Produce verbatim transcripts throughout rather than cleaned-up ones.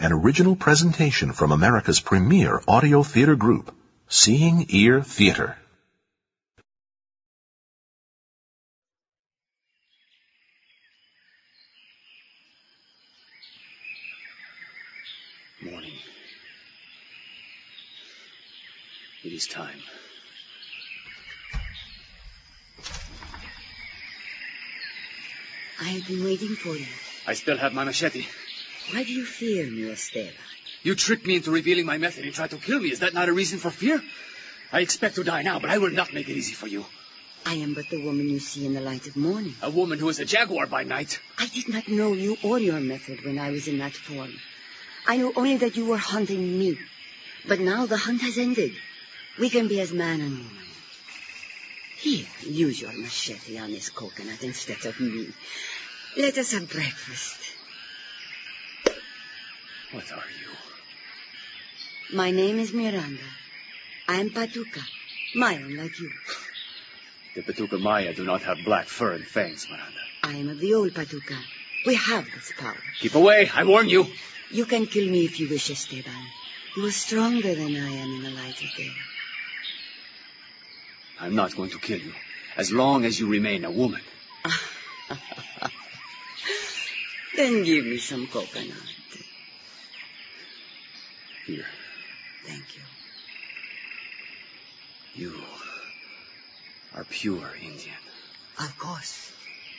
an original presentation from America's premier audio theater group, Seeing Ear Theater. Morning. It is time. I have been waiting for you. I still have my machete. Why do you fear me, Esteban? You tricked me into revealing my method and tried to kill me. Is that not a reason for fear? I expect to die now, but I will not make it easy for you. I am but the woman you see in the light of morning. A woman who is a jaguar by night. I did not know you or your method when I was in that form. I knew only that you were hunting me. But now the hunt has ended. We can be as man and woman. Here, use your machete on this coconut instead of me. Let us have breakfast. What are you? My name is Miranda. I am Patuca, Mayan like you. The Patuca Maya do not have black fur and fangs, Miranda. I am of the old Patuca. We have this power. Keep away, I warn you. You can kill me if you wish, Esteban. You are stronger than I am in the light of day. I'm not going to kill you, as long as you remain a woman. Then give me some coconut. Here. Thank you. You are pure Indian. Of course.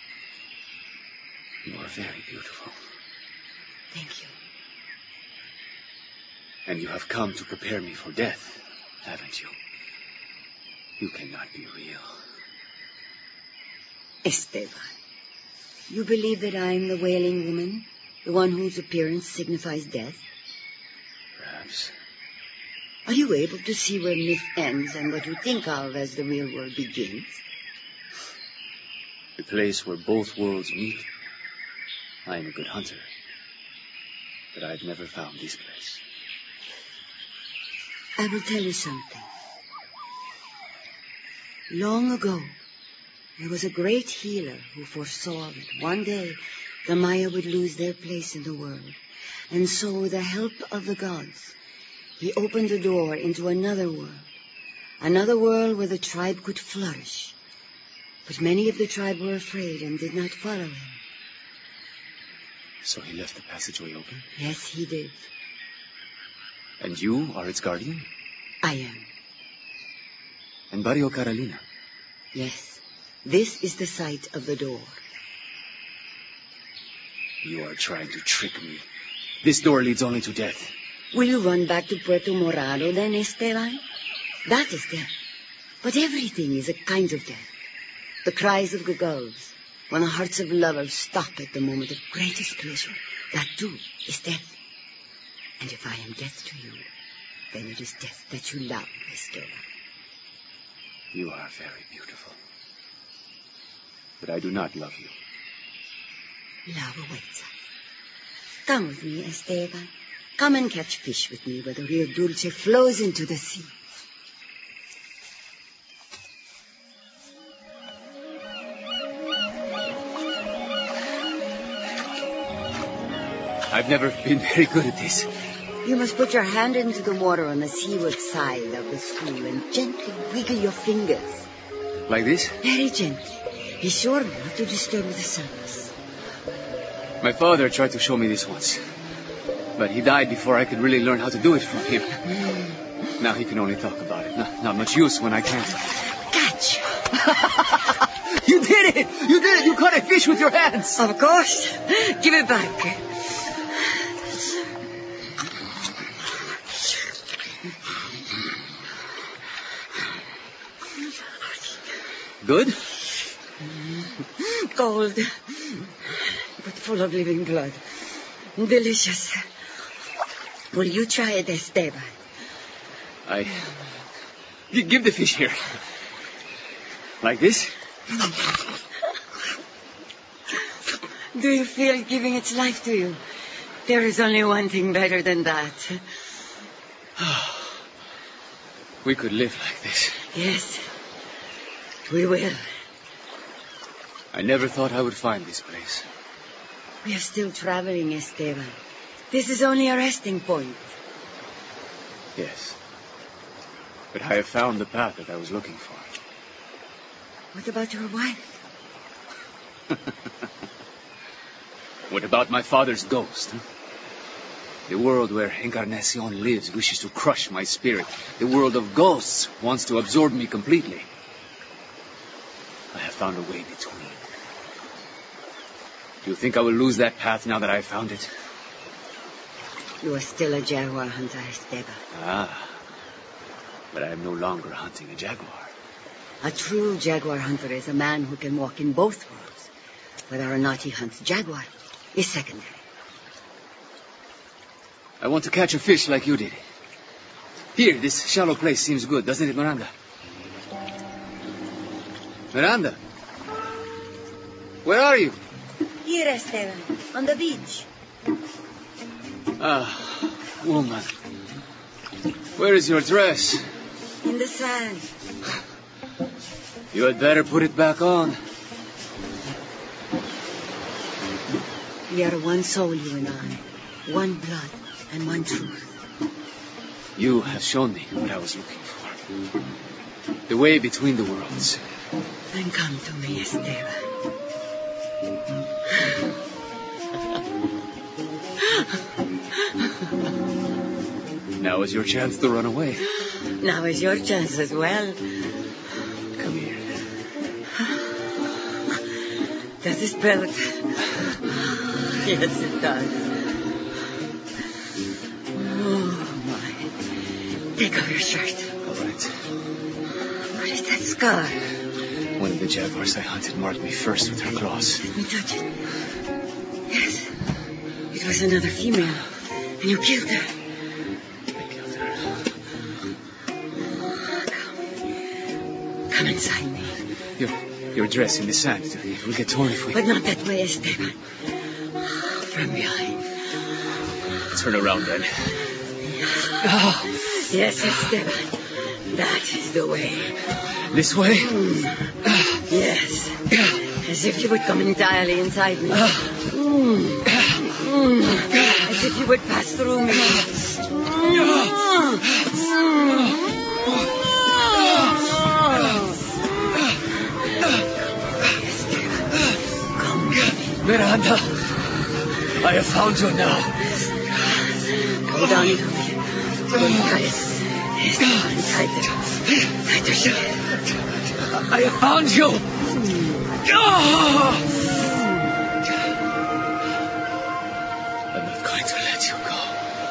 You are very beautiful. Thank you. And you have come to prepare me for death, haven't you? You cannot be real. Esteban, you believe that I am the wailing woman, the one whose appearance signifies death? Perhaps. Are you able to see where myth ends and what you think of as the real world begins? The place where both worlds meet. I am a good hunter, but I've never found this place. I will tell you something. Long ago, there was a great healer who foresaw that one day the Maya would lose their place in the world. And so, with the help of the gods, he opened the door into another world. Another world where the tribe could flourish. But many of the tribe were afraid and did not follow him. So he left the passageway open? Yes, he did. And you are its guardian? I am. And Barrio Carolina? Yes. This is the site of the door. You are trying to trick me. This door leads only to death. Will you run back to Puerto Morado then, Esteban? That is death. But everything is a kind of death. The cries of the gulls, when the hearts of lovers stop at the moment of greatest pleasure. That, too, is death. And if I am death to you, then it is death that you love, Esteban. You are very beautiful. But I do not love you. Love awaits us. Come with me, Esteban. Come and catch fish with me where the Rio Dulce flows into the sea. I've never been very good at this. You must put your hand into the water on the seaward side of the school and gently wiggle your fingers. Like this? Very gently. Be sure not to disturb the surface. My father tried to show me this once. But he died before I could really learn how to do it from him. Now he can only talk about it. Not, not much use when I can't. Catch! You did it! You did it! You caught a fish with your hands! Of course. Give it back. Good? Cold, but full of living blood. Delicious. Will you try it, Esteban? I... G- give the fish here. Like this? Do you feel giving its life to you? There is only one thing better than that. We could live like this. Yes, we will. I never thought I would find this place. We are still traveling, Esteban. This is only a resting point. Yes. But I have found the path that I was looking for. What about your wife? What about my father's ghost? Huh? The world where Encarnacion lives wishes to crush my spirit. The world of ghosts wants to absorb me completely. I have found a way between. Do you think I will lose that path now that I have found it? You are still a jaguar hunter, Esteban. Ah. But I am no longer hunting a jaguar. A true jaguar hunter is a man who can walk in both worlds. Whether or not he hunts jaguar is secondary. I want to catch a fish like you did. Here, this shallow place seems good, doesn't it, Miranda? Miranda? Where are you? Here, Esteban, on the beach. Ah, woman. Where is your dress? In the sand. You had better put it back on. We are one soul, you and I. One blood and one truth. You have shown me what I was looking for. The way between the worlds. Then come to me, Esteban. Now is your chance to run away. Now is your chance as well. Come here. Does this belt? Yes, it does. Oh, my. Take off your shirt. All right. What is that scar? One of the jaguars I hunted marked me first with her claws. Let me touch it. Yes. It was another female. And you killed her. I killed her. Come. Come inside me. Your, your dress in the sand. It will get torn if we... But not that way, Esteban. From behind. Turn around, then. Oh, yes, Esteban. That is the way. This way? Mm. Yes. As if you would come entirely inside me. Mm. Mm. As if you would pass through me. Mm. Come with me. Miranda, I have found you now. Go down into me. Tighter. Tighter. Tighter, shut. I have found you. Oh! I'm not going to let you go.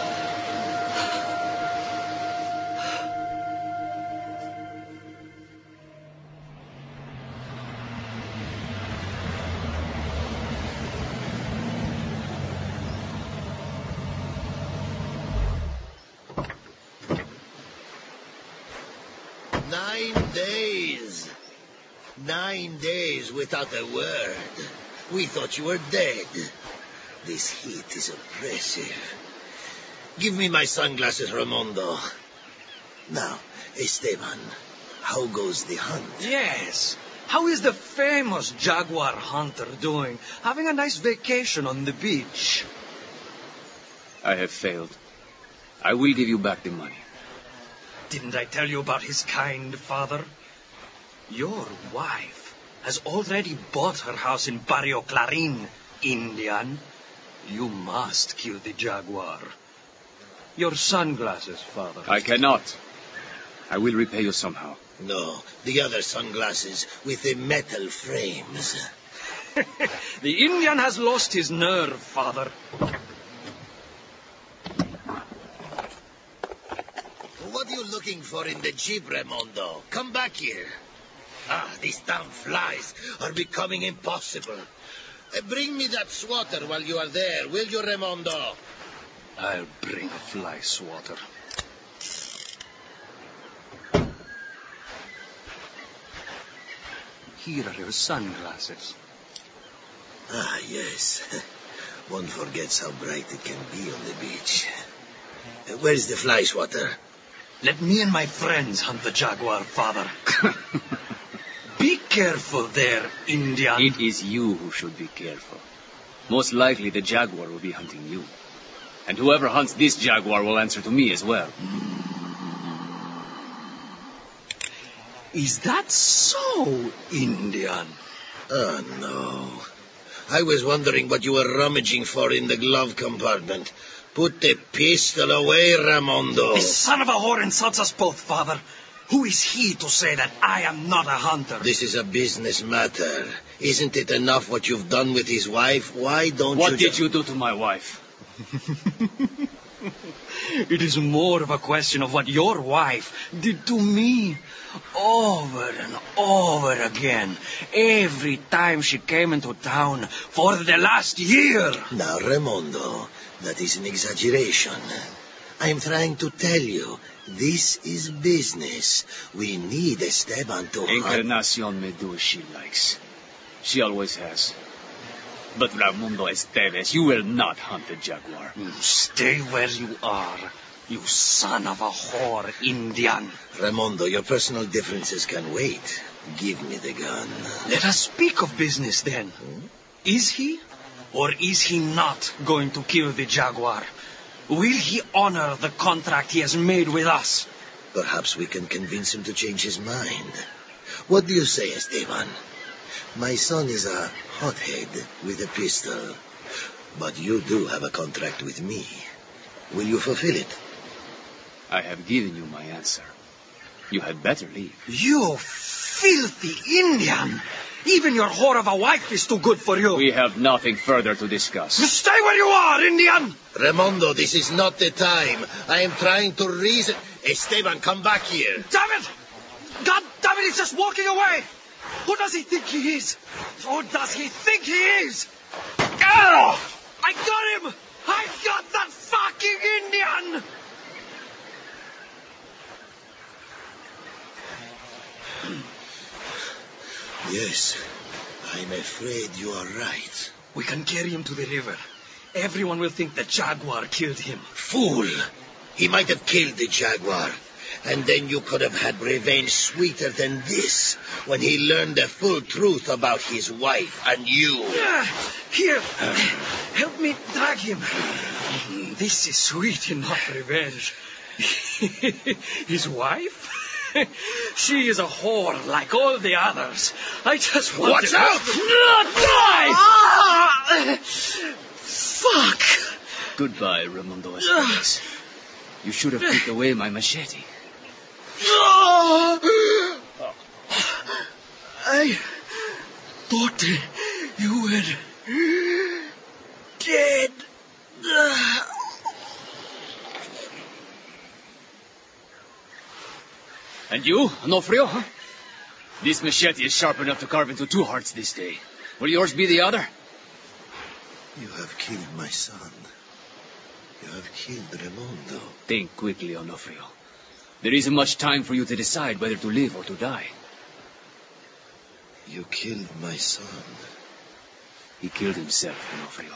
Nine days. Nine days without a word. We thought you were dead. This heat is oppressive. Give me my sunglasses, Raimondo. Now, Esteban, how goes the hunt? Yes. How is the famous jaguar hunter doing? Having a nice vacation on the beach. I have failed. I will give you back the money. Didn't I tell you about his kind father? Your wife has already bought her house in Barrio Clarín, Indian. You must kill the jaguar. Your sunglasses, father. I cannot. I will repay you somehow. No, the other sunglasses with the metal frames. The Indian has lost his nerve, father. What are you looking for in the jeep, Raimondo? Come back here. Ah, these damn flies are becoming impossible. Uh, bring me that swatter while you are there, will you, Raimondo? I'll bring a fly swatter. Here are your sunglasses. Ah, yes. One forgets how bright it can be on the beach. Uh, where's the fly swatter? Let me and my friends hunt the jaguar, father. Be careful there, Indian. It is you who should be careful. Most likely the jaguar will be hunting you. And whoever hunts this jaguar will answer to me as well. Is that so, Indian? Oh, no. I was wondering what you were rummaging for in the glove compartment. Put the pistol away, Raimondo. This son of a whore insults us both, Father. Who is he to say that I am not a hunter? This is a business matter. Isn't it enough what you've done with his wife? Why don't what you... What did you do to my wife? It is more of a question of what your wife did to me. Over and over again. Every time she came into town for the last year. Now, Raimondo, that is an exaggeration. I am trying to tell you, this is business. We need Esteban to... Encarnacion may do as she likes. She always has. But Raimundo Esteves, you will not hunt the jaguar. Stay where you are, you son of a whore, Indian. Raimondo, your personal differences can wait. Give me the gun. Let us speak of business then. Hmm? Is he or is he not going to kill the jaguar? Will he honor the contract he has made with us? Perhaps we can convince him to change his mind. What do you say, Esteban? My son is a hothead with a pistol. But you do have a contract with me. Will you fulfill it? I have given you my answer. You had better leave. You filthy Indian! Even your whore of a wife is too good for you. We have nothing further to discuss. Stay where you are, Indian! Raimondo, this is not the time. I am trying to reason... Esteban, come back here. Damn it! God damn it, he's just walking away! Who does he think he is? Who does he think he is? Oh, I got him! I got that fucking Indian! Yes, I'm afraid you are right. We can carry him to the river. Everyone will think the jaguar killed him. Fool! He might have killed the jaguar. And then you could have had revenge sweeter than this, when he learned the full truth about his wife and you. Uh, here, help me drag him. This is sweet enough revenge. His wife? She is a whore like all the others. I just want Watch to... out! Die! Ah! Fuck! Goodbye, Raimundo Esteves. You should have put away my machete. I thought you were dead. And you, Onofrio? Huh? This machete is sharp enough to carve into two hearts this day. Will yours be the other? You have killed my son. You have killed Raimondo. Think quickly, Onofrio. There isn't much time for you to decide whether to live or to die. You killed my son. He killed himself, Onofrio.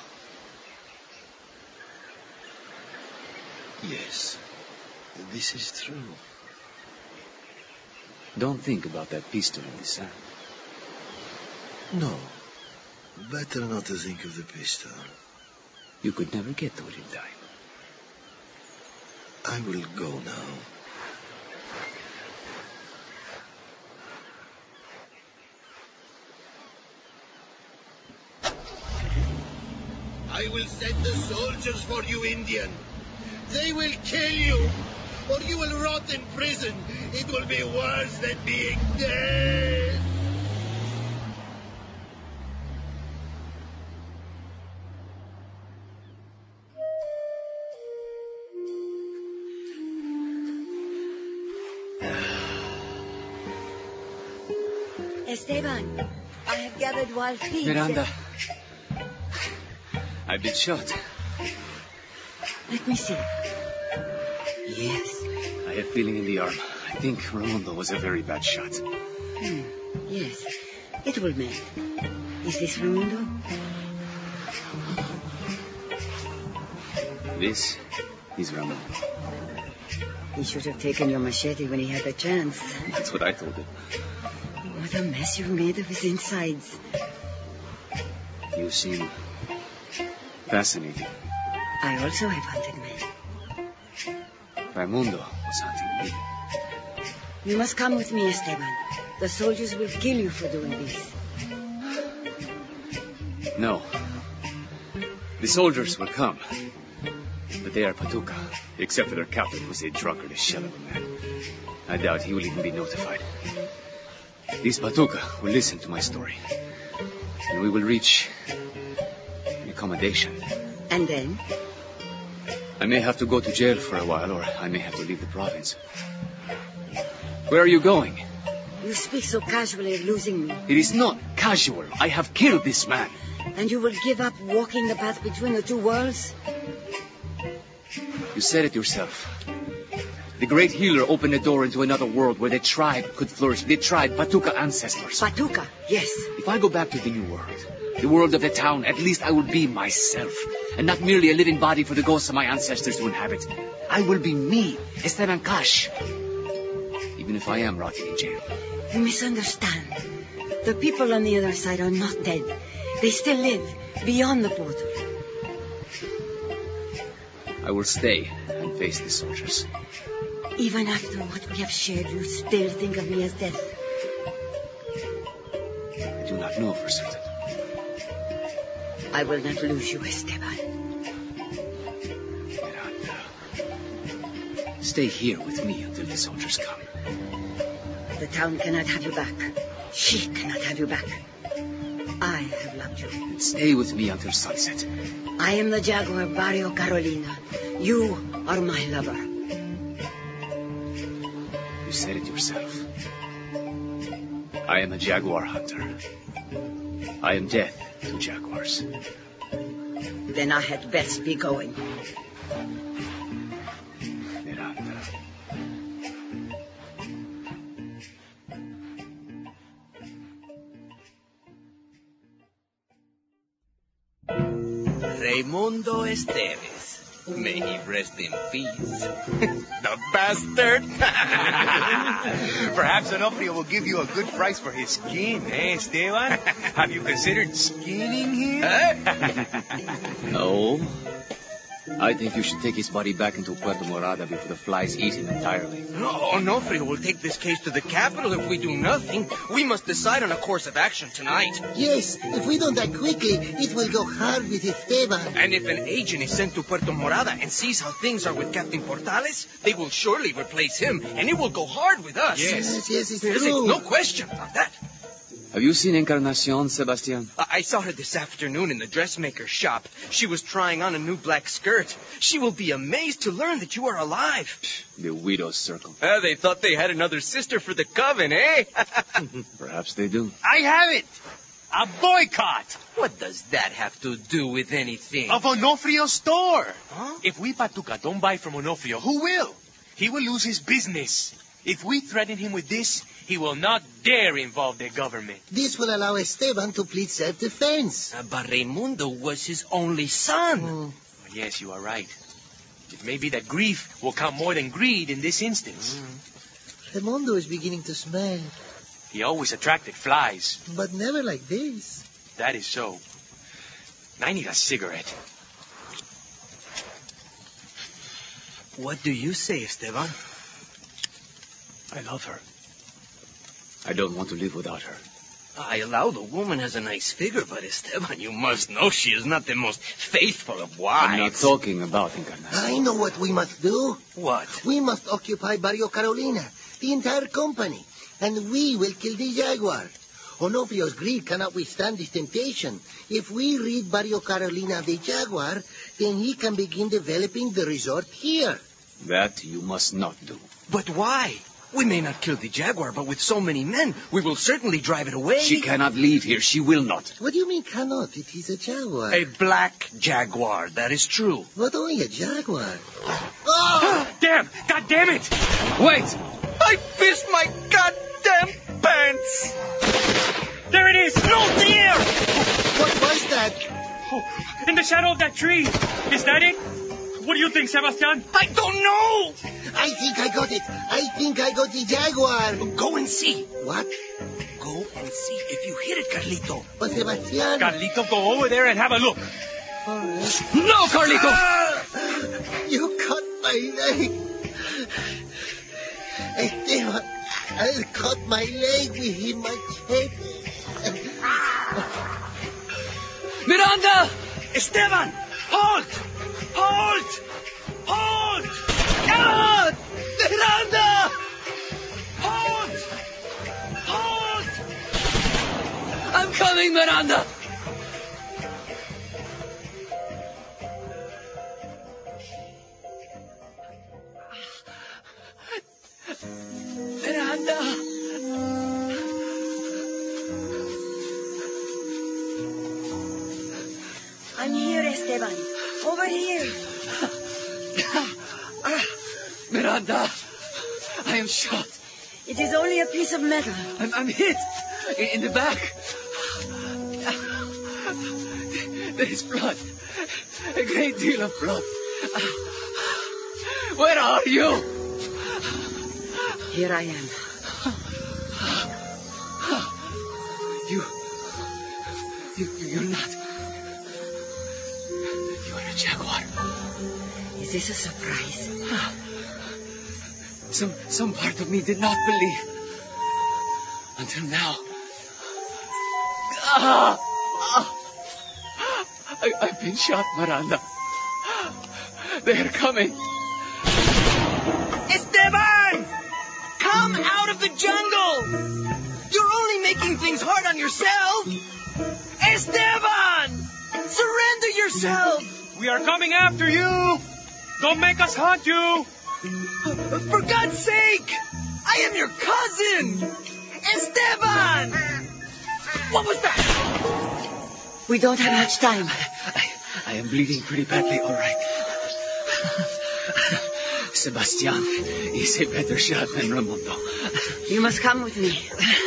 Yes, this is true. Don't think about that pistol in the sand. No, better not to think of the pistol. You could never get to it in time. I will go now. I will send the soldiers for you, Indian. They will kill you, or you will rot in prison. It will be worse than being dead. Esteban, I have gathered wild pigs. Miranda, I've been shot. Let me see. Yes. I have feeling in the arm. I think Raimundo was a very bad shot. Hmm. Yes. It will mend. Is this Raimundo? This is Raimundo. He should have taken your machete when he had the chance. That's what I told him. What a mess you've made of his insides. You seem fascinated. I also have hunted men. Raimundo was hunting me. You must come with me, Esteban. The soldiers will kill you for doing this. No. The soldiers will come. But they are Patuca, except for their captain, who's a drunkard, a shell of a man. I doubt he will even be notified. These Patuca will listen to my story. And we will reach an accommodation. And then? I may have to go to jail for a while, or I may have to leave the province. Where are you going? You speak so casually of losing me. It is not casual. I have killed this man. And you will give up walking the path between the two worlds? You said it yourself. The great healer opened a door into another world where the tribe could flourish. The tribe, Patuca ancestors. Patuca, yes. If I go back to the new world, the world of the town, at least I will be myself. And not merely a living body for the ghosts of my ancestors to inhabit. I will be me, Esteban Cash. Even if I am rotting in jail. You misunderstand. The people on the other side are not dead. They still live, beyond the portal. I will stay and face the soldiers. Even after what we have shared, you still think of me as death. I do not know for certain. I will not lose you, Esteban. Miranda. Stay here with me until the soldiers come. The town cannot have you back. She cannot have you back. I have loved you. And stay with me until sunset. I am the Jaguar Barrio Carolina. You are my lover. You said it yourself. I am a jaguar hunter. I am death to jaguars. Then I had best be going. Miranda. Raimundo Esteves. May he rest in peace. The bastard! Perhaps Onofrio will give you a good price for his skin, eh, Esteban? Have you considered skinning him? No. I think you should take his body back into Puerto Morada before the flies eat him entirely. No, Onofrio will take this case to the capital if we do nothing. We must decide on a course of action tonight. Yes, if we don't act quickly, it will go hard with Esteban. And if an agent is sent to Puerto Morada and sees how things are with Captain Portales, they will surely replace him, and it will go hard with us. Yes, yes, it's There's true. no question about that. Have you seen Encarnacion, Sebastian? I I saw her this afternoon in the dressmaker's shop. She was trying on a new black skirt. She will be amazed to learn that you are alive. The widow's circle. Uh, they thought they had another sister for the coven, eh? Perhaps they do. I have it! A boycott What does that have to do with anything? of Onofrio's store. Huh? If we Patuca don't buy from Onofrio, who will? He will lose his business. If we threaten him with this, he will not dare involve the government. This will allow Esteban to plead self-defense. Uh, but Raimundo was his only son. Mm. Yes, you are right. It may be that grief will count more than greed in this instance. Raimundo is beginning to smell, He always attracted flies. but never like this. That is so. I need a cigarette. What do you say, Esteban? I love her. I don't want to live without her. I allow the woman has a nice figure, but Esteban, you must know she is not the most faithful of wives. I'm not talking about Encarnacion. I know what we must do. What? We must occupy Barrio Carolina, the entire company, and we will kill the jaguar. Onofrio's greed cannot withstand this temptation. If we rid Barrio Carolina of the jaguar, then he can begin developing the resort here. That you must not do. But why? We may not kill the jaguar, but with so many men, we will certainly drive it away. She cannot leave here. She will not. What do you mean cannot? It is a jaguar. A black jaguar, that is true. Not only a jaguar. Oh! Damn! God damn it! Wait! I pissed my goddamn pants! There it is! No, dear! What was that? Oh, in the shadow of that tree. Is that it? What do you think, Sebastian? I don't know! I think I got it. I think I got the jaguar. Go and see. What? Go and see if you hit it, Carlito. But Sebastian... Carlito, go over there and have a look. All right. No, Carlito! You cut my leg. Esteban, I'll cut my leg with him machete. Miranda! Esteban! Halt! Halt! Halt! Ah! Miranda! Halt! Halt! I'm coming, Miranda! Miranda! I'm here, Esteban. Over here. Miranda, I am shot. It is only a piece of metal. I'm, I'm hit in, in the back. There is blood. A great deal of blood. Where are you? Here I am. You... You... You're not... You're a jaguar. Is this a surprise? Some some part of me did not believe. Until now. Ah! Ah! I, I've been shot, Miranda. They're coming. Esteban! Come out of the jungle! You're only making things hard on yourself! Esteban! Surrender yourself! We are coming after you! Don't make us hunt you! For God's sake! I am your cousin! Esteban! What was that? We don't have much time. I, I am bleeding pretty badly, all right. Sebastian is a better shot than Raimundo. You must come with me.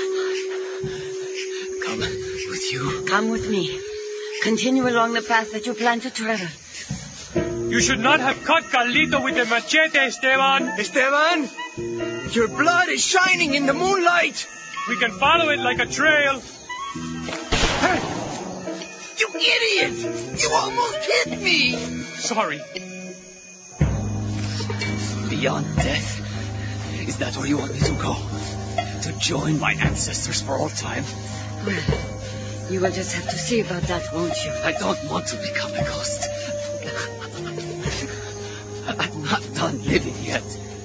Come with you? Come with me. Continue along the path that you plan to travel. You should not have cut Carlito with the machete, Esteban. Esteban! Your blood is shining in the moonlight! We can follow it like a trail. Hey! You idiot! You almost hit me! Sorry. Beyond death? Is that where you want me to go? To join my ancestors for all time? Well, you will just have to see about that, won't you? I don't want to become a ghost. I'm not done living yet.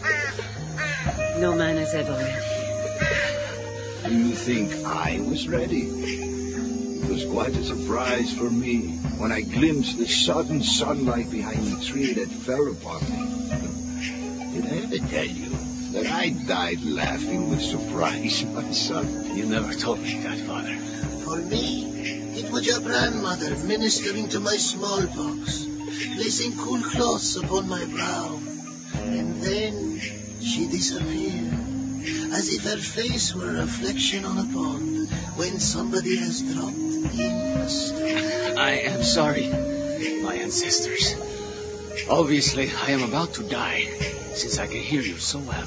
No man is ever ready. You think I was ready? It was quite a surprise for me when I glimpsed the sudden sunlight behind the tree that fell upon me. Did I ever tell you that I died laughing with surprise, my son? You never told me that, Father. For me, it was your grandmother ministering to my smallpox, placing cool cloths upon my brow. And then she disappeared, as if her face were a reflection on a pond when somebody has dropped in a stone. I am sorry, my ancestors. Obviously, I am about to die, since I can hear you so well.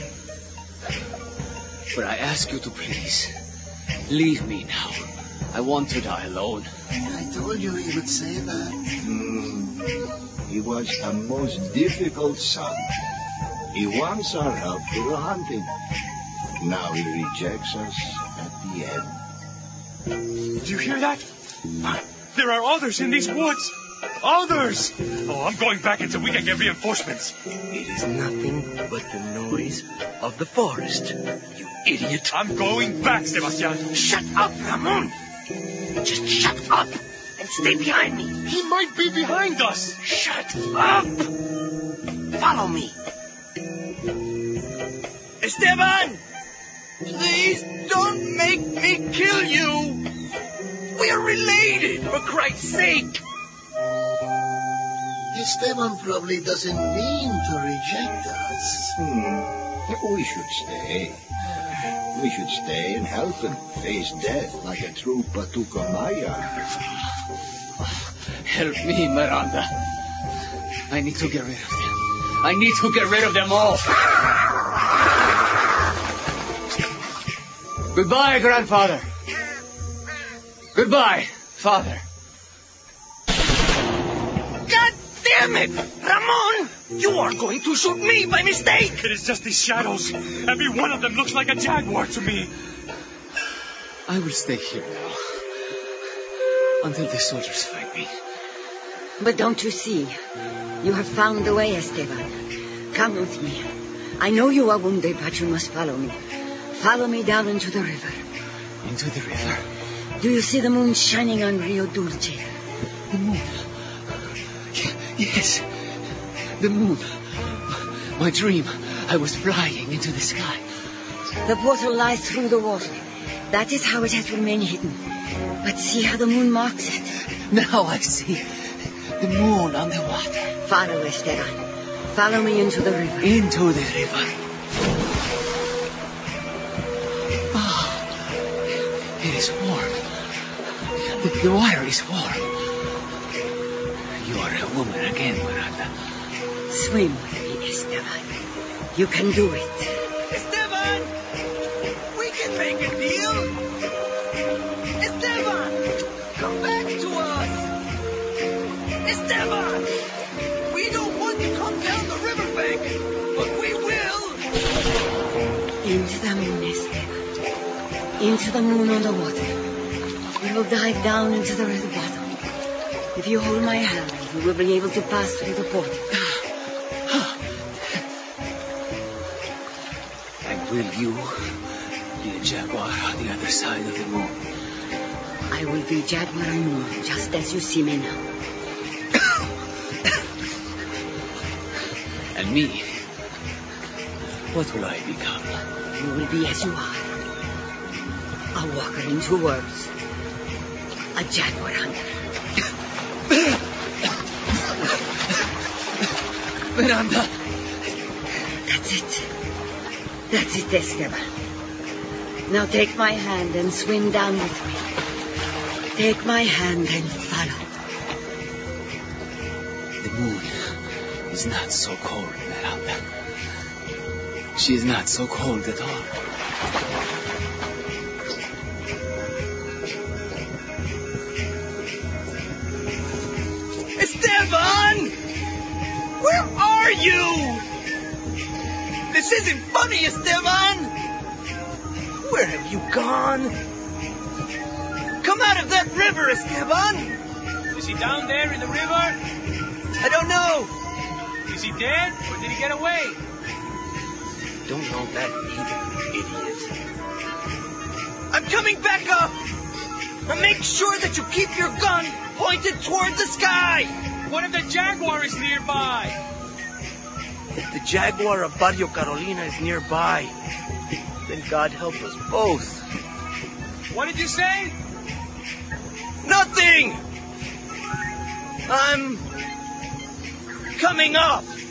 But I ask you to please, leave me now. I want to die alone. I told you he would say that. Mm, he was a most difficult son. He wants our help for the hunting. Now he rejects us at the end. Do you hear that? There are others in these woods. Others! Oh, I'm going back until we can get reinforcements. It is nothing but the noise of the forest, you idiot. I'm going back, Sebastian. Shut up, Ramon! Just shut up and stay behind me. He might be behind us. Shut up! Follow me. Esteban! Please don't make me kill you! We are related, for Christ's sake! Esteban probably doesn't mean to reject us. Hmm. We should stay. We should stay and help him face death like a true Patuca Maya. Help me, Miranda. I need to get rid of them. I need to get rid of them all. Goodbye, grandfather. Goodbye, father. God Damn it! Ramon! You are going to shoot me by mistake! It is just these shadows. Every one of them looks like a jaguar to me. I will stay here now. Until the soldiers find me. But don't you see? You have found the way, Esteban. Come with me. I know you are wounded, but you must follow me. Follow me down into the river. Into the river? Do you see the moon shining on Rio Dulce? The moon? Yes. The moon. My dream. I was flying into the sky. The portal lies through the water. That is how it has remained hidden. But see how the moon marks it. Now I see. The moon on the water. Follow, Esteban. Follow me into the river. Into the river. Ah, it is warm. The, the water is warm. You are a woman again, Miranda. Swim with me, Esteban. You can do it. Esteban! We can make a deal! Esteban! Come back to us! Esteban! We don't want to come down the riverbank, but we will! Into the moon, Esteban. Into the moon on the water. We will dive down into the river bottom. If you hold my hand, we will be able to pass through the portal. And will you be a jaguar on the other side of the moon? I will be Jaguar and Moon, just as you see me now. And me? What will I become? You will be as you are. A walker in two worlds. A jaguar hunter. Miranda! That's it. That's it, Esteban. Now take my hand and swim down with me. Take my hand and follow. The moon is not so cold, Miranda. She is not so cold at all. Esteban! Where are you? This isn't funny, Esteban! Where have you gone? Come out of that river, Esteban! Is he down there in the river? I don't know. Is he dead or did he get away? Don't know that either, idiot. I'm coming back up! Now make sure that you keep your gun pointed toward the sky! What if the jaguar is nearby? If the jaguar of Barrio Carolina is nearby, then God help us both. What did you say? Nothing! I'm coming up!